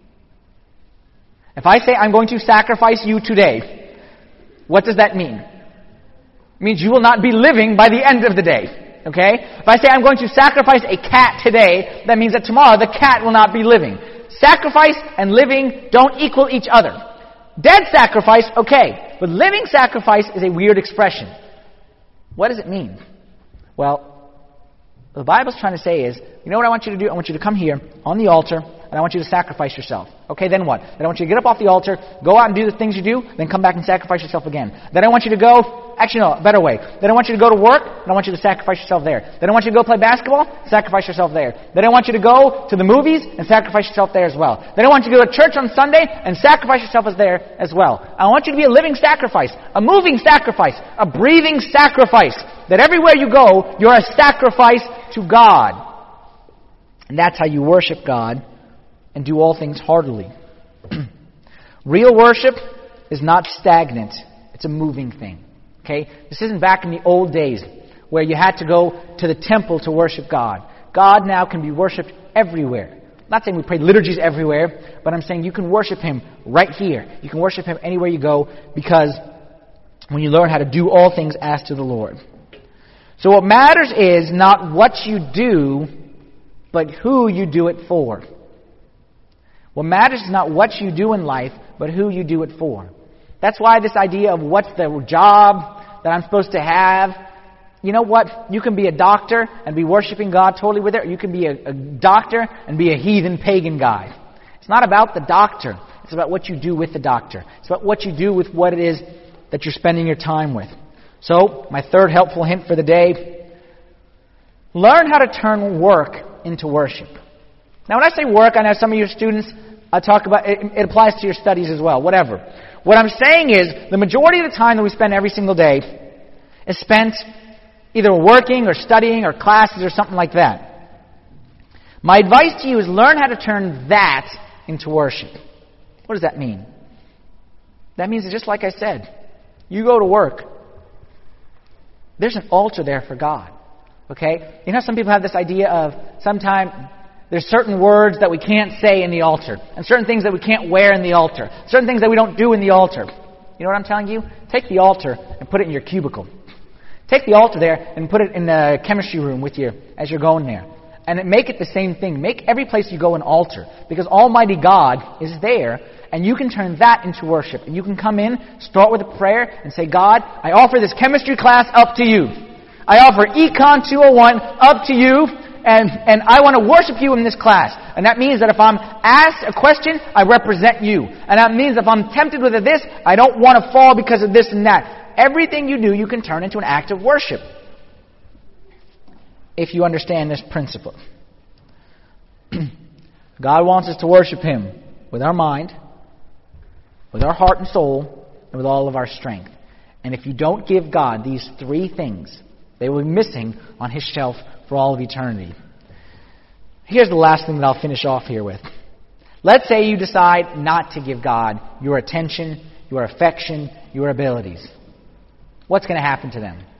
If I say I'm going to sacrifice you today, what does that mean? It means you will not be living by the end of the day. Okay? If I say I'm going to sacrifice a cat today, that means that tomorrow the cat will not be living. Sacrifice and living don't equal each other. Dead sacrifice, okay. But living sacrifice is a weird expression. What does it mean? Well, what the Bible's trying to say is, you know what I want you to do? I want you to come here on the altar, and I want you to sacrifice yourself. Okay, then what? Then I want you to get up off the altar, go out and do the things you do, then come back and sacrifice yourself again. Then I want you to go, actually no, a better way. Then I want you to go to work, and I want you to sacrifice yourself there. Then I want you to go play basketball, sacrifice yourself there. Then I want you to go to the movies and sacrifice yourself there as well. Then I want you to go to church on Sunday and sacrifice yourself there as well. I want you to be a living sacrifice, a moving sacrifice, a breathing sacrifice. That everywhere you go, you're a sacrifice to God. And that's how you worship God and do all things heartily. Real worship is not stagnant. It's a moving thing. Okay? This isn't back in the old days where you had to go to the temple to worship God. God now can be worshipped everywhere. I'm not saying we pray liturgies everywhere, but I'm saying you can worship Him right here. You can worship Him anywhere you go, because when you learn how to do all things as to the Lord. So what matters is not what you do, but who you do it for. What matters is not what you do in life, but who you do it for. That's why this idea of what's the job that I'm supposed to have. You know what? You can be a doctor and be worshiping God totally with it. Or you can be a doctor and be a heathen pagan guy. It's not about the doctor. It's about what you do with the doctor. It's about what you do with what it is that you're spending your time with. So, my third helpful hint for the day. Learn how to turn work into worship. Now when I say work, I know some of your students talk about, it applies to your studies as well, whatever. What I'm saying is, the majority of the time that we spend every single day is spent either working or studying or classes or something like that. My advice to you is learn how to turn that into worship. What does that mean? That means that just like I said, you go to work, there's an altar there for God. Okay? You know, some people have this idea of sometimes there's certain words that we can't say in the altar, and certain things that we can't wear in the altar, certain things that we don't do in the altar. You know what I'm telling you? Take the altar and put it in your cubicle. Take the altar there and put it in the chemistry room with you as you're going there. And make it the same thing. Make every place you go an altar, because Almighty God is there, and you can turn that into worship. And you can come in, start with a prayer, and say, God, I offer this chemistry class up to you. I offer Econ 201 up to you, and I want to worship you in this class. And that means that if I'm asked a question, I represent you. And that means if I'm tempted with this, I don't want to fall because of this and that. everything you do, you can turn into an act of worship. If you understand this principle. God wants us to worship Him with our mind, with our heart and soul, and with all of our strength. And if you don't give God these three things, they will be missing on His shelf for all of eternity. Here's the last thing that I'll finish off here with. Let's say you decide not to give God your attention, your affection, your abilities. What's going to happen to them?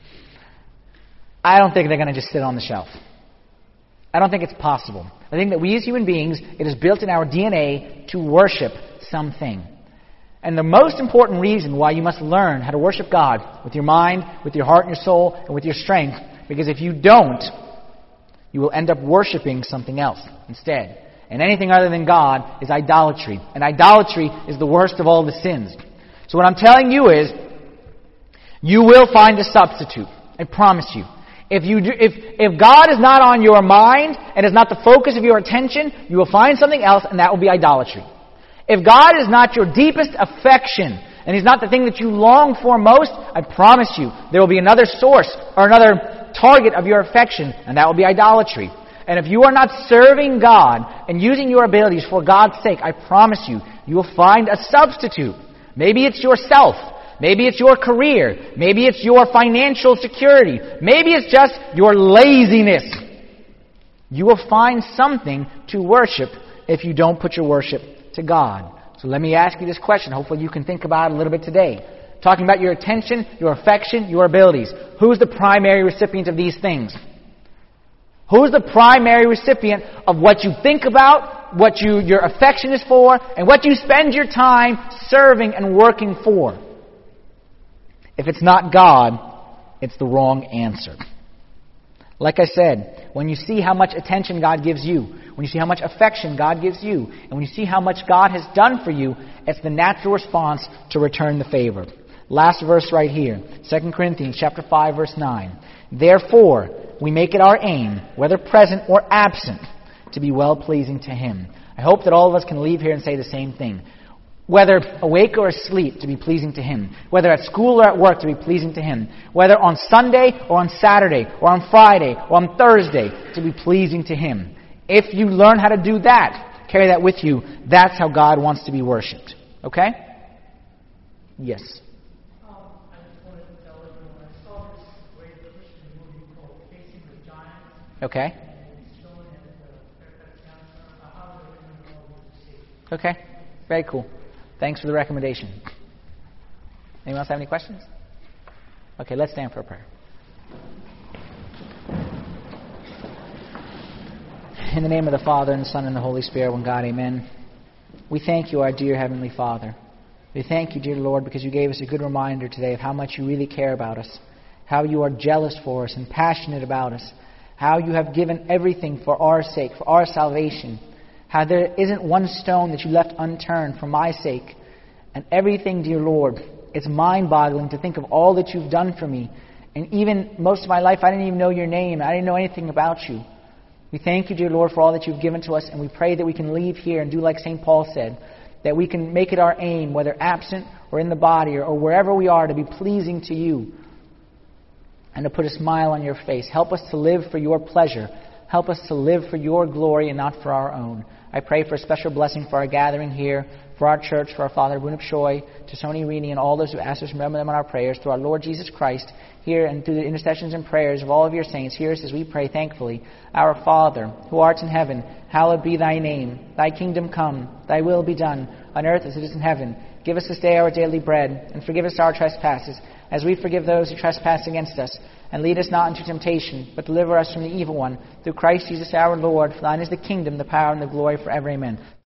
I don't think they're going to just sit on the shelf. I don't think it's possible. I think that we as human beings, it is built in our DNA to worship something. And the most important reason why you must learn how to worship God with your mind, with your heart and your soul, and with your strength, because if you don't, you will end up worshiping something else instead. And anything other than God is idolatry. And idolatry is the worst of all the sins. So what I'm telling you is, you will find a substitute. I promise you. If God is not on your mind and is not the focus of your attention, you will find something else, and that will be idolatry. If God is not your deepest affection, and He's not the thing that you long for most, I promise you, there will be another source or another target of your affection, and that will be idolatry. And if you are not serving God and using your abilities for God's sake, I promise you, you will find a substitute. Maybe it's yourself. Maybe it's your career. Maybe it's your financial security. Maybe it's just your laziness. You will find something to worship if you don't put your worship to God. So let me ask you this question. Hopefully you can think about it a little bit today. Talking about your attention, your affection, your abilities. Who's the primary recipient of these things? Who's the primary recipient of what you think about, what your affection is for, and what you spend your time serving and working for? If it's not God, it's the wrong answer. Like I said, when you see how much attention God gives you, when you see how much affection God gives you, and when you see how much God has done for you, it's the natural response to return the favor. Last verse right here, 2 Corinthians chapter 5, verse 9. Therefore, we make it our aim, whether present or absent, to be well-pleasing to Him. I hope that all of us can leave here and say the same thing. Whether awake or asleep, to be pleasing to Him. Whether at school or at work, to be pleasing to Him. Whether on Sunday or on Saturday or on Friday or on Thursday, to be pleasing to Him. If you learn how to do that, carry that with you, that's how God wants to be worshipped. Okay? Yes. I just wanted to tell everyone, I saw this great Christian movie called Facing the Giants. Okay. And it's showing how they're in the Okay. Very cool. Thanks for the recommendation. Anyone else have any questions? Okay, let's stand for a prayer. In the name of the Father, and the Son, and the Holy Spirit, one God, amen. We thank you, our dear Heavenly Father. We thank you, dear Lord, because you gave us a good reminder today of how much you really care about us, how you are jealous for us and passionate about us, how you have given everything for our sake, for our salvation, how there isn't one stone that you left unturned for my sake. And everything, dear Lord, it's mind-boggling to think of all that you've done for me. And even most of my life, I didn't even know your name. I didn't know anything about you. We thank you, dear Lord, for all that you've given to us. And we pray that we can leave here and do like St. Paul said, that we can make it our aim, whether absent or in the body or wherever we are, to be pleasing to you and to put a smile on your face. Help us to live for your pleasure. Help us to live for your glory and not for our own. I pray for a special blessing for our gathering here, for our church, for our Father Bunip Choi, to Sony Rini, and all those who ask us to remember them in our prayers, through our Lord Jesus Christ, here and through the intercessions and prayers of all of your saints. Hear us as we pray thankfully. Our Father, who art in heaven, hallowed be thy name. Thy kingdom come, thy will be done, on earth as it is in heaven. Give us this day our daily bread, and forgive us our trespasses, as we forgive those who trespass against us. And lead us not into temptation, but deliver us from the evil one. Through Christ Jesus our Lord, for thine is the kingdom, the power, and the glory forever. Amen.